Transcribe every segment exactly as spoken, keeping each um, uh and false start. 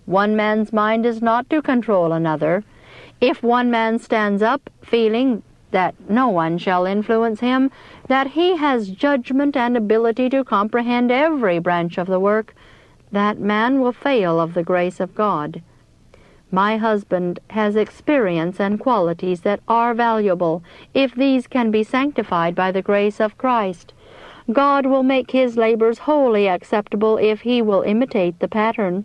One man's mind is not to control another. If one man stands up, feeling that no one shall influence him, that he has judgment and ability to comprehend every branch of the work, that man will fail of the grace of God. My husband has experience and qualities that are valuable, if these can be sanctified by the grace of Christ. God will make his labors wholly acceptable if he will imitate the pattern.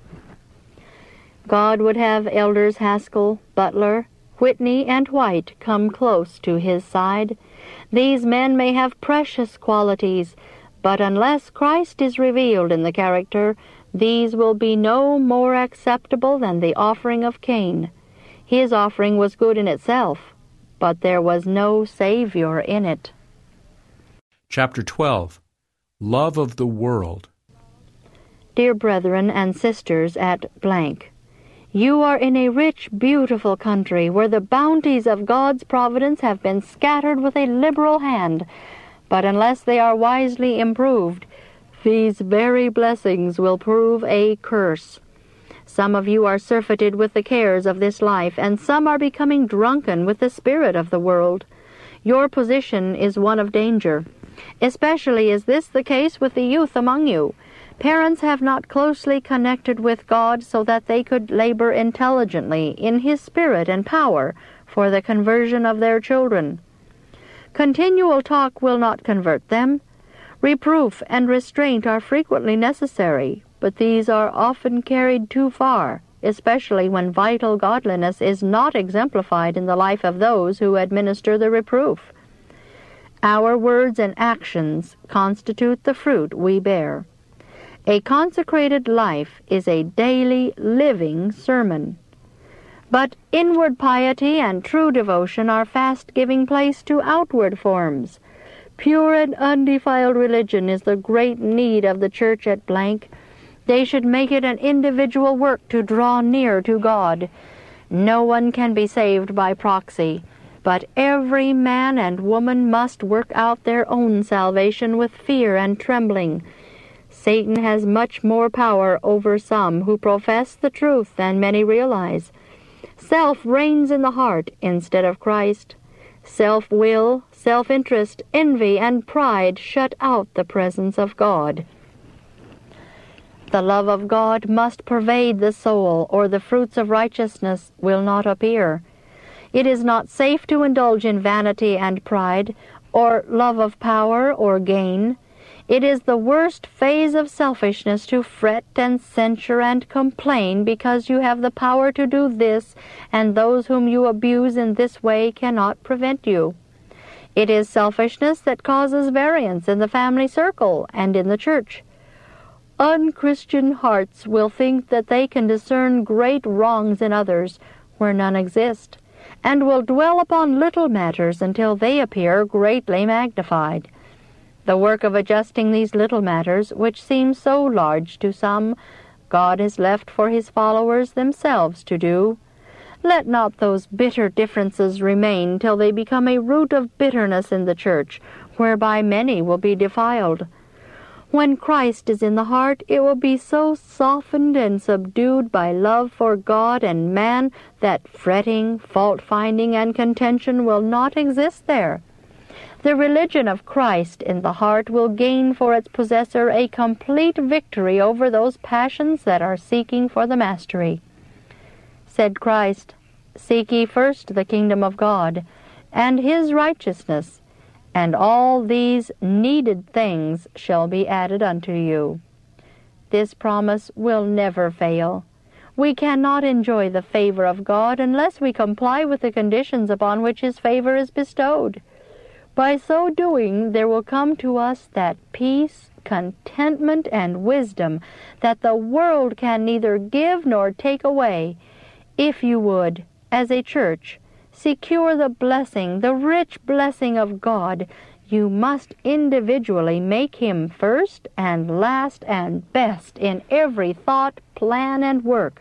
God would have Elders Haskell, Butler, Whitney, and White come close to his side. These men may have precious qualities, but unless Christ is revealed in the character, these will be no more acceptable than the offering of Cain. His offering was good in itself, but there was no Savior in it. Chapter twelve. Love of the World. Dear brethren and sisters at blank, you are in a rich, beautiful country where the bounties of God's providence have been scattered with a liberal hand, but unless they are wisely improved, these very blessings will prove a curse. Some of you are surfeited with the cares of this life, and some are becoming drunken with the spirit of the world. Your position is one of danger. Especially is this the case with the youth among you. Parents have not closely connected with God so that they could labor intelligently in His Spirit and power for the conversion of their children. Continual talk will not convert them. Reproof and restraint are frequently necessary, but these are often carried too far, especially when vital godliness is not exemplified in the life of those who administer the reproof. Our words and actions constitute the fruit we bear. A consecrated life is a daily, living sermon. But inward piety and true devotion are fast giving place to outward forms. Pure and undefiled religion is the great need of the church at blank. They should make it an individual work to draw near to God. No one can be saved by proxy, but every man and woman must work out their own salvation with fear and trembling. Satan has much more power over some who profess the truth than many realize. Self reigns in the heart instead of Christ. Self-will, self-interest, envy, and pride shut out the presence of God. The love of God must pervade the soul, or the fruits of righteousness will not appear. It is not safe to indulge in vanity and pride, or love of power or gain. It is the worst phase of selfishness to fret and censure and complain because you have the power to do this, and those whom you abuse in this way cannot prevent you. It is selfishness that causes variance in the family circle and in the church. Unchristian hearts will think that they can discern great wrongs in others where none exist, and will dwell upon little matters until they appear greatly magnified. The work of adjusting these little matters, which seem so large to some, God has left for His followers themselves to do. Let not those bitter differences remain till they become a root of bitterness in the church, whereby many will be defiled. When Christ is in the heart, it will be so softened and subdued by love for God and man that fretting, fault-finding, and contention will not exist there. The religion of Christ in the heart will gain for its possessor a complete victory over those passions that are seeking for the mastery. Said Christ, "Seek ye first the kingdom of God, and His righteousness, and all these needed things shall be added unto you." This promise will never fail. We cannot enjoy the favor of God unless we comply with the conditions upon which His favor is bestowed. By so doing, there will come to us that peace, contentment, and wisdom that the world can neither give nor take away. If you would, as a church, secure the blessing, the rich blessing of God, you must individually make Him first and last and best in every thought, plan, and work.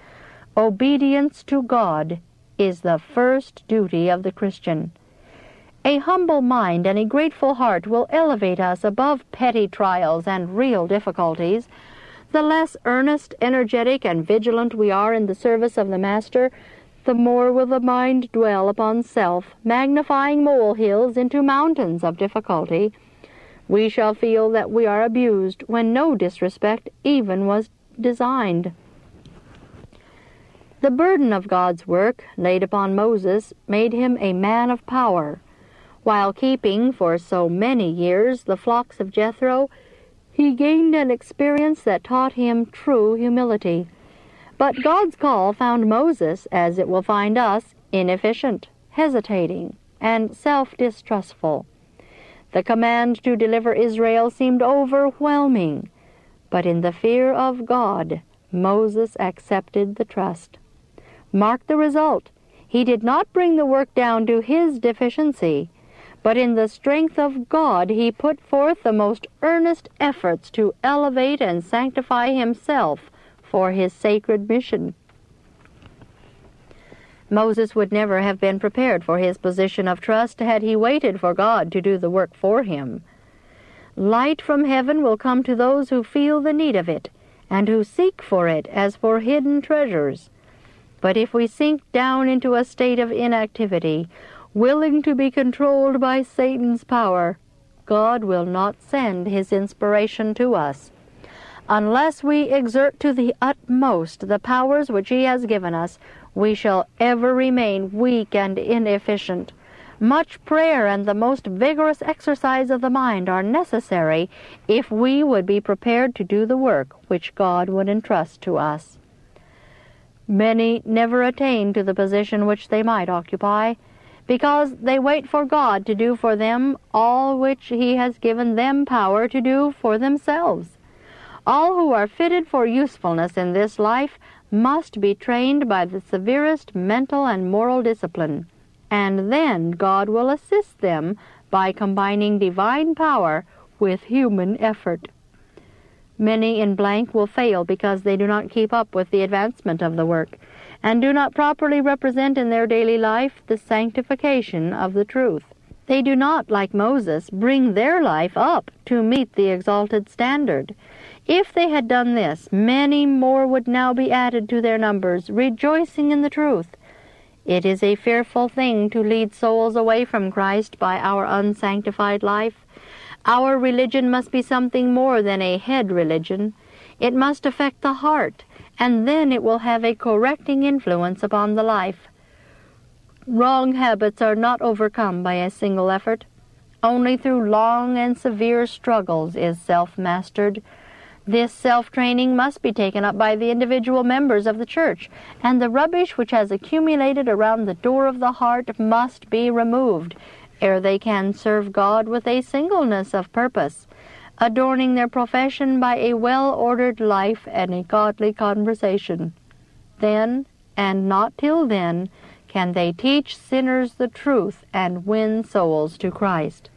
Obedience to God is the first duty of the Christian. A humble mind and a grateful heart will elevate us above petty trials and real difficulties. The less earnest, energetic, and vigilant we are in the service of the Master, the more will the mind dwell upon self, magnifying molehills into mountains of difficulty. We shall feel that we are abused when no disrespect even was designed. The burden of God's work laid upon Moses made him a man of power. While keeping for so many years the flocks of Jethro, he gained an experience that taught him true humility. But God's call found Moses, as it will find us, inefficient, hesitating, and self-distrustful. The command to deliver Israel seemed overwhelming, but in the fear of God, Moses accepted the trust. Mark the result. He did not bring the work down to his deficiency, but in the strength of God he put forth the most earnest efforts to elevate and sanctify himself for his sacred mission. Moses would never have been prepared for his position of trust had he waited for God to do the work for him. Light from heaven will come to those who feel the need of it, and who seek for it as for hidden treasures. But if we sink down into a state of inactivity, willing to be controlled by Satan's power, God will not send his inspiration to us. Unless we exert to the utmost the powers which he has given us, we shall ever remain weak and inefficient. Much prayer and the most vigorous exercise of the mind are necessary if we would be prepared to do the work which God would entrust to us. Many never attain to the position which they might occupy, because they wait for God to do for them all which he has given them power to do for themselves. All who are fitted for usefulness in this life must be trained by the severest mental and moral discipline, and then God will assist them by combining divine power with human effort. Many in blank will fail because they do not keep up with the advancement of the work, and do not properly represent in their daily life the sanctification of the truth. They do not, like Moses, bring their life up to meet the exalted standard. If they had done this, many more would now be added to their numbers, rejoicing in the truth. It is a fearful thing to lead souls away from Christ by our unsanctified life. Our religion must be something more than a head religion. It must affect the heart, and then it will have a correcting influence upon the life. Wrong habits are not overcome by a single effort. Only through long and severe struggles is self mastered. This self-training must be taken up by the individual members of the church, and the rubbish which has accumulated around the door of the heart must be removed, ere they can serve God with a singleness of purpose, adorning their profession by a well-ordered life and a godly conversation. Then, and not till then, can they teach sinners the truth and win souls to Christ.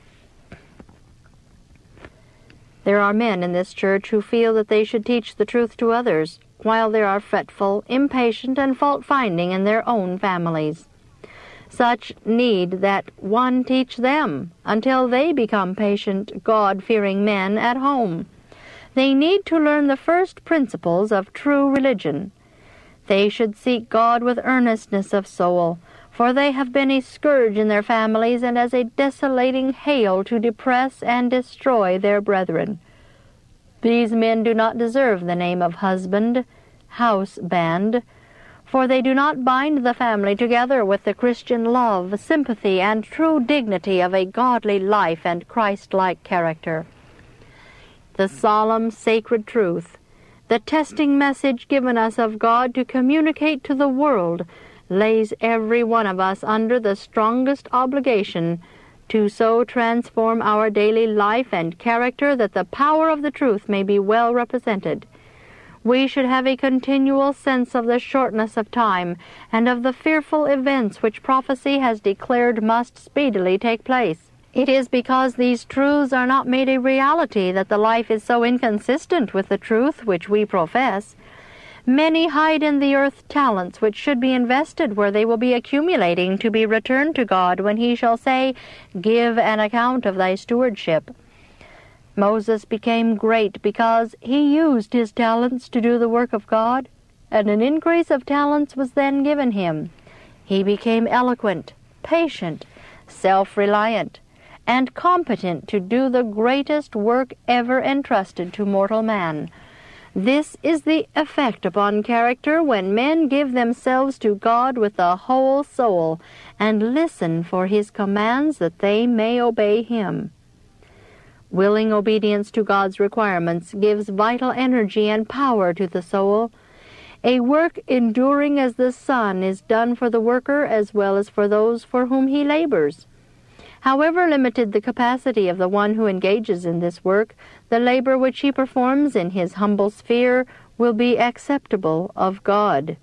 There are men in this church who feel that they should teach the truth to others, while they are fretful, impatient, and fault-finding in their own families. Such need that one teach them until they become patient, God-fearing men at home. They need to learn the first principles of true religion. They should seek God with earnestness of soul, for they have been a scourge in their families and as a desolating hail to depress and destroy their brethren. These men do not deserve the name of husband, house band, for they do not bind the family together with the Christian love, sympathy, and true dignity of a godly life and Christ-like character. The solemn, sacred truth, the testing message given us of God to communicate to the world, lays every one of us under the strongest obligation to so transform our daily life and character that the power of the truth may be well represented. We should have a continual sense of the shortness of time and of the fearful events which prophecy has declared must speedily take place. It is because these truths are not made a reality that the life is so inconsistent with the truth which we profess. Many hide in the earth talents which should be invested where they will be accumulating to be returned to God when he shall say, "Give an account of thy stewardship." Moses became great because he used his talents to do the work of God, and an increase of talents was then given him. He became eloquent, patient, self-reliant, and competent to do the greatest work ever entrusted to mortal man. This is the effect upon character when men give themselves to God with the whole soul and listen for his commands that they may obey him. Willing obedience to God's requirements gives vital energy and power to the soul. A work enduring as the sun is done for the worker as well as for those for whom he labors. However limited the capacity of the one who engages in this work, the labor which he performs in his humble sphere will be acceptable of God.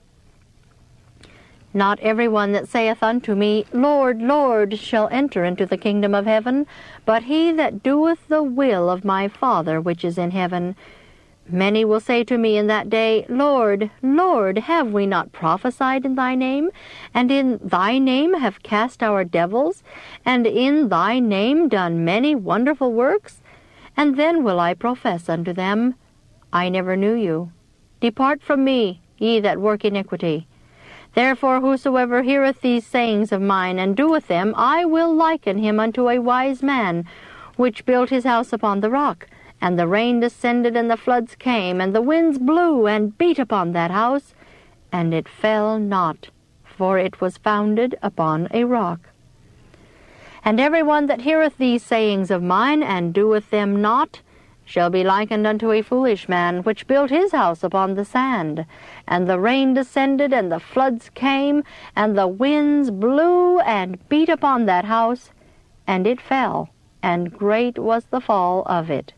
Not every one that saith unto me, Lord, Lord, shall enter into the kingdom of heaven, but he that doeth the will of my Father which is in heaven. Many will say to me in that day, Lord, Lord, have we not prophesied in thy name? And in thy name have cast our devils? And in thy name done many wonderful works? And then will I profess unto them, I never knew you. Depart from me, ye that work iniquity. Therefore whosoever heareth these sayings of mine, and doeth them, I will liken him unto a wise man, which built his house upon the rock. And the rain descended, and the floods came, and the winds blew, and beat upon that house, and it fell not, for it was founded upon a rock. And every one that heareth these sayings of mine, and doeth them not, shall be likened unto a foolish man, which built his house upon the sand. And the rain descended, and the floods came, and the winds blew, and beat upon that house, and it fell, and great was the fall of it.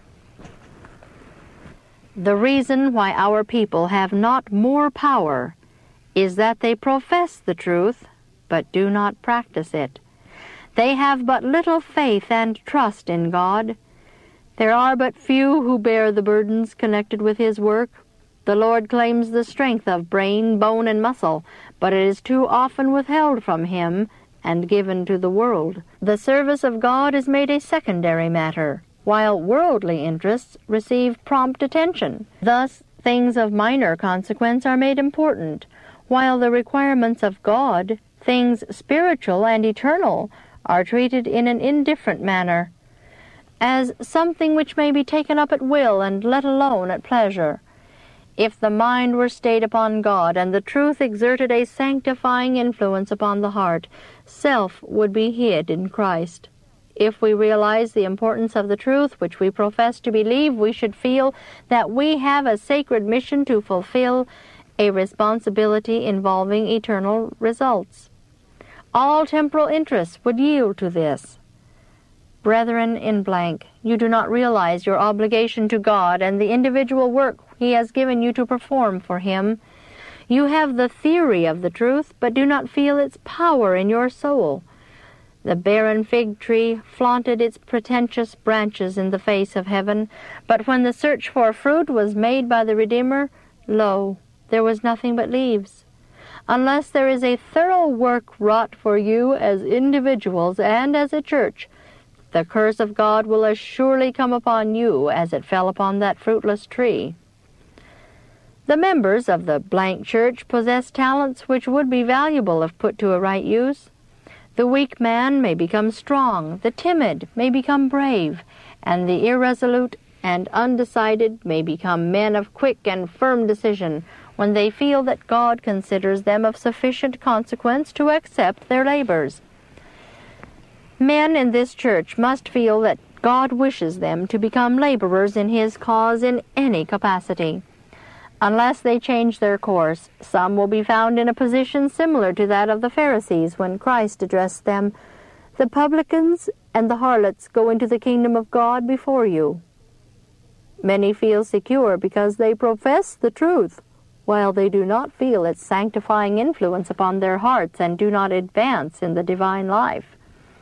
The reason why our people have not more power is that they profess the truth, but do not practice it. They have but little faith and trust in God. There are but few who bear the burdens connected with his work. The Lord claims the strength of brain, bone, and muscle, but it is too often withheld from him and given to the world. The service of God is made a secondary matter, while worldly interests receive prompt attention. Thus, things of minor consequence are made important, while the requirements of God, things spiritual and eternal, are treated in an indifferent manner, as something which may be taken up at will and let alone at pleasure. If the mind were stayed upon God, and the truth exerted a sanctifying influence upon the heart, self would be hid in Christ. If we realize the importance of the truth which we profess to believe, we should feel that we have a sacred mission to fulfill, a responsibility involving eternal results. All temporal interests would yield to this. Brethren in blank, you do not realize your obligation to God and the individual work he has given you to perform for him. You have the theory of the truth, but do not feel its power in your soul. The barren fig tree flaunted its pretentious branches in the face of heaven, but when the search for fruit was made by the Redeemer, lo, there was nothing but leaves. Unless there is a thorough work wrought for you as individuals and as a church, the curse of God will as surely come upon you as it fell upon that fruitless tree. The members of the blank church possess talents which would be valuable if put to a right use. The weak man may become strong, the timid may become brave, and the irresolute and undecided may become men of quick and firm decision when they feel that God considers them of sufficient consequence to accept their labors. Men in this church must feel that God wishes them to become laborers in his cause in any capacity. Unless they change their course, some will be found in a position similar to that of the Pharisees when Christ addressed them, "The publicans and the harlots go into the kingdom of God before you." Many feel secure because they profess the truth, while they do not feel its sanctifying influence upon their hearts and do not advance in the divine life.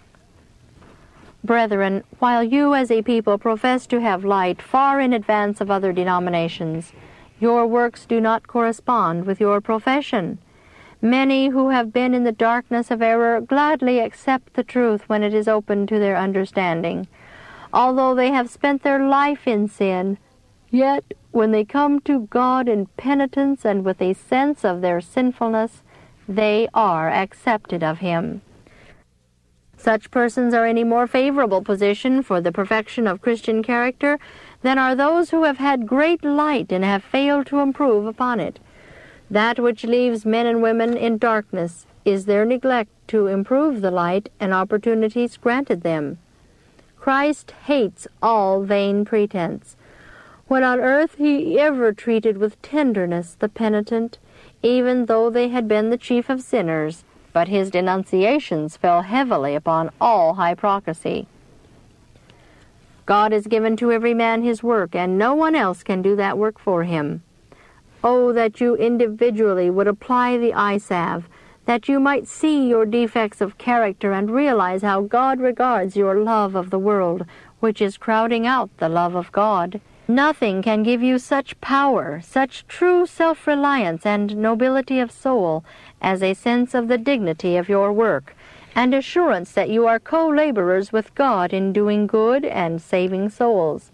Brethren, while you as a people profess to have light far in advance of other denominations, your works do not correspond with your profession. Many who have been in the darkness of error gladly accept the truth when it is opened to their understanding. although they have spent their life in sin. Yet, when they come to God in penitence and with a sense of their sinfulness, they are accepted of Him. Such persons are in a more favorable position for the perfection of Christian character than are those who have had great light and have failed to improve upon it. That which leaves men and women in darkness is their neglect to improve the light and opportunities granted them. Christ hates all vain pretense. When on earth He ever treated with tenderness the penitent, even though they had been the chief of sinners, but His denunciations fell heavily upon all hypocrisy. God has given to every man his work, and no one else can do that work for him. Oh, that you individually would apply the eye salve, that you might see your defects of character and realize how God regards your love of the world, which is crowding out the love of God. Nothing can give you such power, such true self-reliance and nobility of soul, as a sense of the dignity of your work, and assurance that you are co-laborers with God in doing good and saving souls.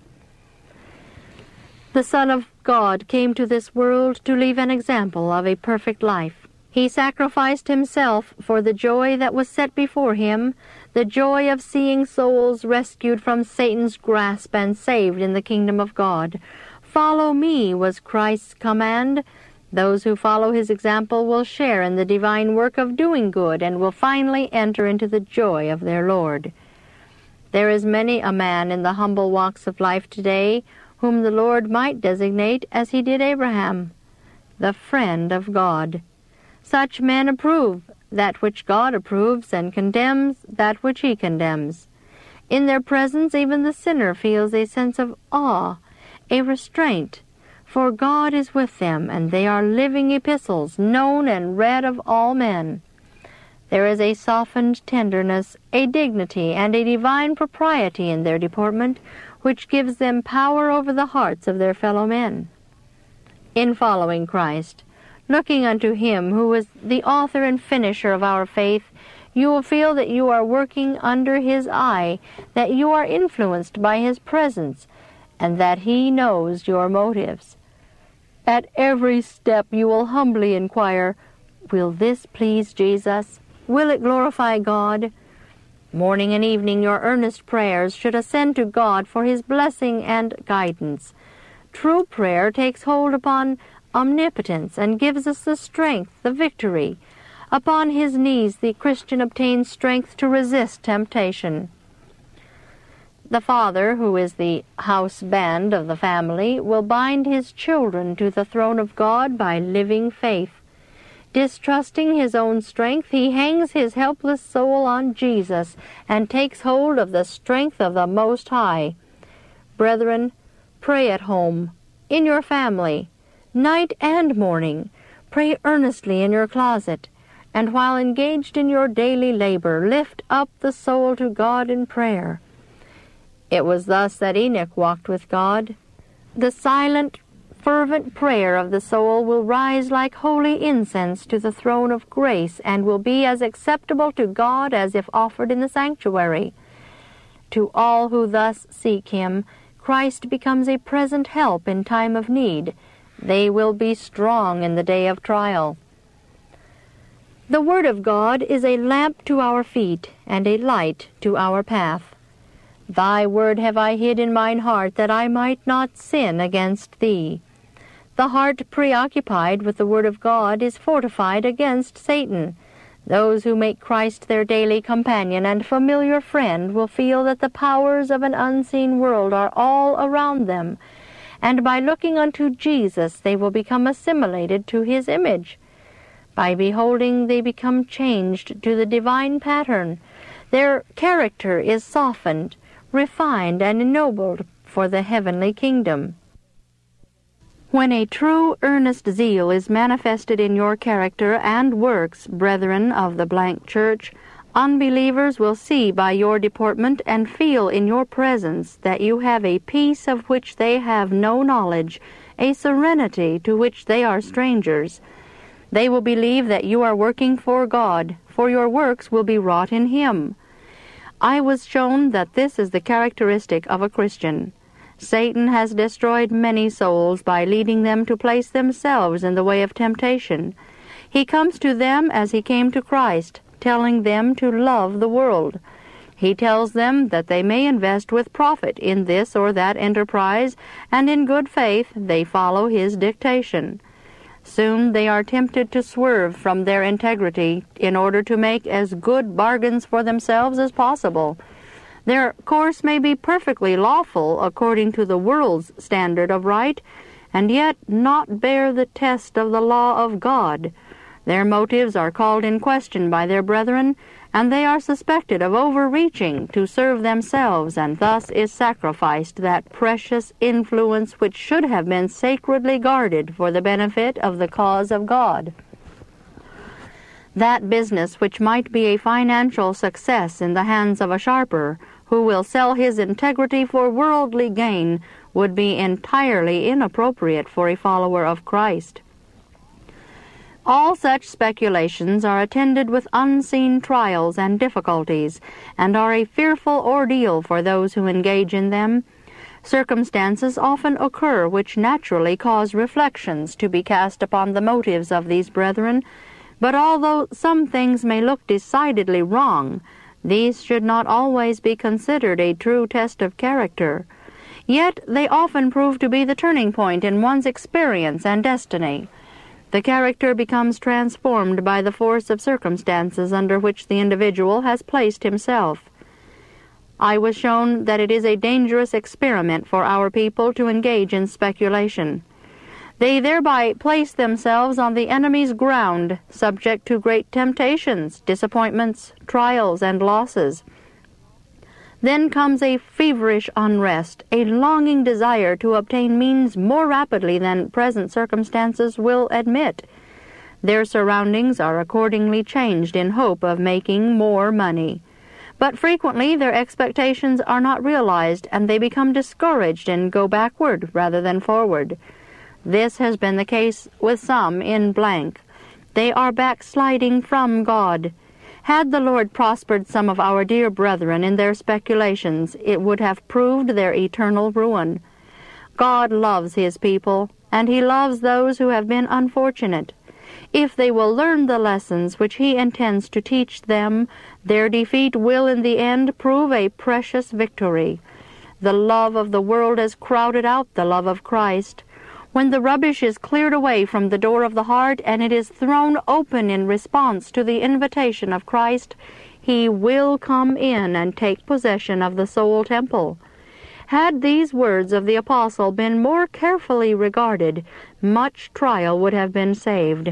The Son of God came to this world to leave an example of a perfect life. He sacrificed Himself for the joy that was set before Him, the joy of seeing souls rescued from Satan's grasp and saved in the kingdom of God. Follow me was Christ's command. Those who follow His example will share in the divine work of doing good and will finally enter into the joy of their Lord. There is many a man in the humble walks of life today whom the Lord might designate as He did Abraham, the friend of God. Such men approve that which God approves and condemns that which He condemns. In their presence even the sinner feels a sense of awe, a restraint, for God is with them, and they are living epistles, known and read of all men. There is a softened tenderness, a dignity, and a divine propriety in their deportment, which gives them power over the hearts of their fellow men. In following Christ, looking unto Him who is the author and finisher of our faith, you will feel that you are working under His eye, that you are influenced by His presence, and that He knows your motives. At every step you will humbly inquire, will this please Jesus? Will it glorify God? Morning and evening your earnest prayers should ascend to God for His blessing and guidance. True prayer takes hold upon omnipotence and gives us the strength, the victory. Upon his knees the Christian obtains strength to resist temptation. The father, who is the house band of the family, will bind his children to the throne of God by living faith. Distrusting his own strength, he hangs his helpless soul on Jesus and takes hold of the strength of the Most High. Brethren, pray at home, in your family, night and morning. Pray earnestly in your closet, and while engaged in your daily labor, lift up the soul to God in prayer. It was thus that Enoch walked with God. The silent, fervent prayer of the soul will rise like holy incense to the throne of grace and will be as acceptable to God as if offered in the sanctuary. To all who thus seek Him, Christ becomes a present help in time of need. They will be strong in the day of trial. The Word of God is a lamp to our feet and a light to our path. Thy word have I hid in mine heart, that I might not sin against Thee. The heart preoccupied with the Word of God is fortified against Satan. Those who make Christ their daily companion and familiar friend will feel that the powers of an unseen world are all around them, and by looking unto Jesus they will become assimilated to His image. By beholding, they become changed to the divine pattern. Their character is softened, refined, and ennobled for the heavenly kingdom. When a true, earnest zeal is manifested in your character and works, brethren of the blank church, unbelievers will see by your deportment and feel in your presence that you have a peace of which they have no knowledge, a serenity to which they are strangers. They will believe that you are working for God, for your works will be wrought in Him. I was shown that this is the characteristic of a Christian. Satan has destroyed many souls by leading them to place themselves in the way of temptation. He comes to them as he came to Christ, telling them to love the world. He tells them that they may invest with profit in this or that enterprise, and in good faith they follow his dictation. Soon they are tempted to swerve from their integrity in order to make as good bargains for themselves as possible. Their course may be perfectly lawful according to the world's standard of right, and yet not bear the test of the law of God. Their motives are called in question by their brethren, and they are suspected of overreaching to serve themselves, and thus is sacrificed that precious influence which should have been sacredly guarded for the benefit of the cause of God. That business which might be a financial success in the hands of a sharper, who will sell his integrity for worldly gain, would be entirely inappropriate for a follower of Christ. All such speculations are attended with unseen trials and difficulties, and are a fearful ordeal for those who engage in them. Circumstances often occur which naturally cause reflections to be cast upon the motives of these brethren, but although some things may look decidedly wrong, these should not always be considered a true test of character. Yet they often prove to be the turning point in one's experience and destiny. The character becomes transformed by the force of circumstances under which the individual has placed himself. I was shown that it is a dangerous experiment for our people to engage in speculation. They thereby place themselves on the enemy's ground, subject to great temptations, disappointments, trials, and losses. Then comes a feverish unrest, a longing desire to obtain means more rapidly than present circumstances will admit. Their surroundings are accordingly changed in hope of making more money. But frequently their expectations are not realized, and they become discouraged and go backward rather than forward. This has been the case with some in blank. They are backsliding from God. Had the Lord prospered some of our dear brethren in their speculations, it would have proved their eternal ruin. God loves his people, and he loves those who have been unfortunate. If they will learn the lessons which he intends to teach them, their defeat will in the end prove a precious victory. The love of the world has crowded out the love of Christ. When the rubbish is cleared away from the door of the heart, and it is thrown open in response to the invitation of Christ, he will come in and take possession of the soul temple. Had these words of the apostle been more carefully regarded, much trial would have been saved.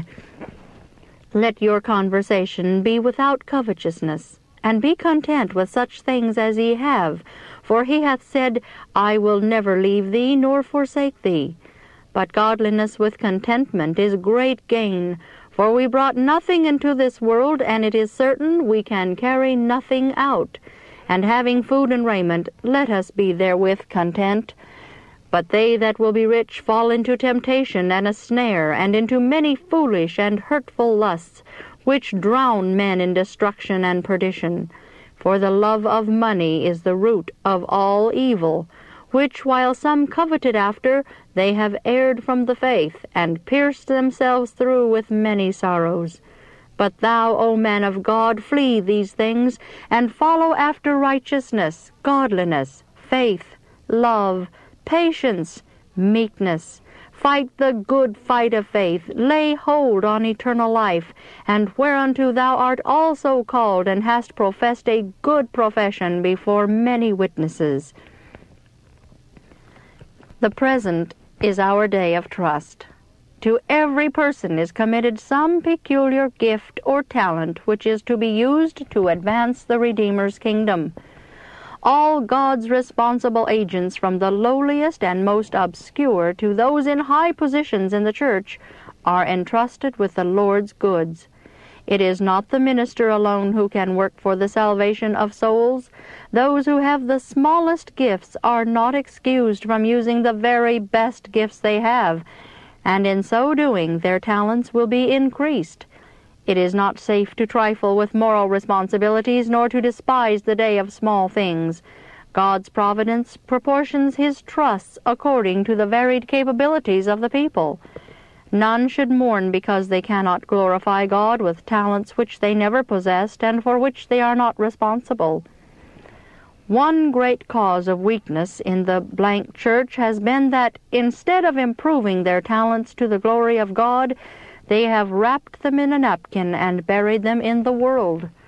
Let your conversation be without covetousness, and be content with such things as ye have, for he hath said, I will never leave thee nor forsake thee. But godliness with contentment is great gain, for we brought nothing into this world, and it is certain we can carry nothing out. And having food and raiment, let us be therewith content. But they that will be rich fall into temptation and a snare, and into many foolish and hurtful lusts, which drown men in destruction and perdition. For the love of money is the root of all evil, which while some coveted after, they have erred from the faith, and pierced themselves through with many sorrows. But thou, O man of God, flee these things, and follow after righteousness, godliness, faith, love, patience, meekness. Fight the good fight of faith, lay hold on eternal life, and whereunto thou art also called, and hast professed a good profession before many witnesses. The present is our day of trust. To every person is committed some peculiar gift or talent which is to be used to advance the Redeemer's kingdom. All God's responsible agents, from the lowliest and most obscure to those in high positions in the church, are entrusted with the Lord's goods. It is not the minister alone who can work for the salvation of souls. Those who have the smallest gifts are not excused from using the very best gifts they have, and in so doing their talents will be increased. It is not safe to trifle with moral responsibilities, nor to despise the day of small things. God's providence proportions his trusts according to the varied capabilities of the people. None should mourn because they cannot glorify God with talents which they never possessed and for which they are not responsible. One great cause of weakness in the blank church has been that instead of improving their talents to the glory of God, they have wrapped them in a napkin and buried them in the world.